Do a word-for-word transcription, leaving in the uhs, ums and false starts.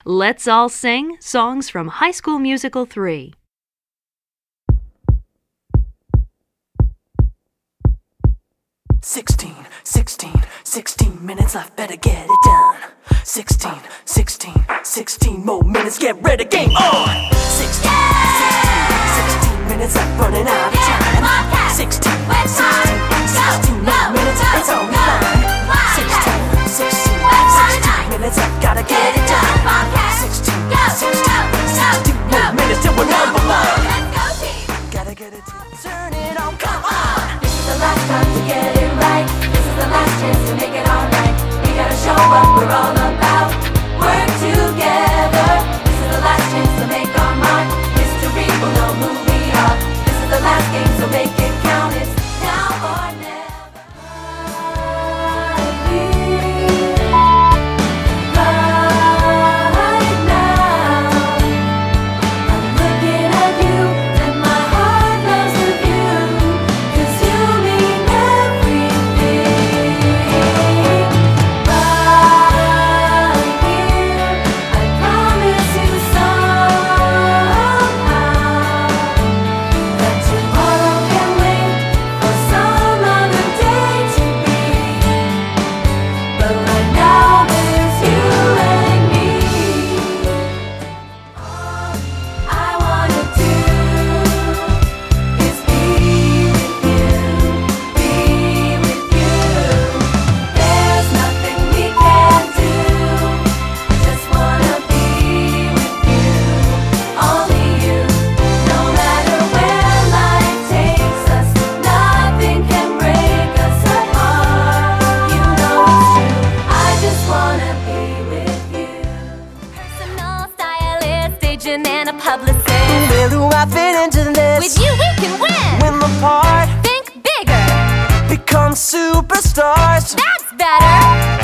Let's all sing songs from High School Musical three. Sixteen, sixteen, sixteen minutes left, better get it done. Sixteen, sixteen, sixteen more minutes, get ready, game on. Sixteen, sixteen, sixteen minutes left, running out of time. Sixteen, sixteen, sixteen more minutes, it's only fine. Sixteen, sixteen, sixteen minutes left, gotta get it done. Sixteen, sixteen, sixteen more minutes till we're number one. Gotta get it, turn it on, come on. This is the last time to get it right. This is the last chance to make it alright. We gotta show what we're all about. Work together. This is the last chance to make our mark. History will know who we are. This is the last game, so make it count. It's now or never. Right now, I'm looking at you, and my heart loves with you, 'cause you mean everything. Right here, I promise you somehow that tomorrow can wait for some other day to be. But right now there's you and me. All I wanna do is be with you, be with you. There's nothing we can do. I just wanna be with you, only you. No matter where life takes us, nothing can break us apart. You know it's true. I just wanna be with you. Personal stylist, agent, and a publicist. Where do I fit into this? With you, we can win. Win the part, Think bigger. become superstars. That's better.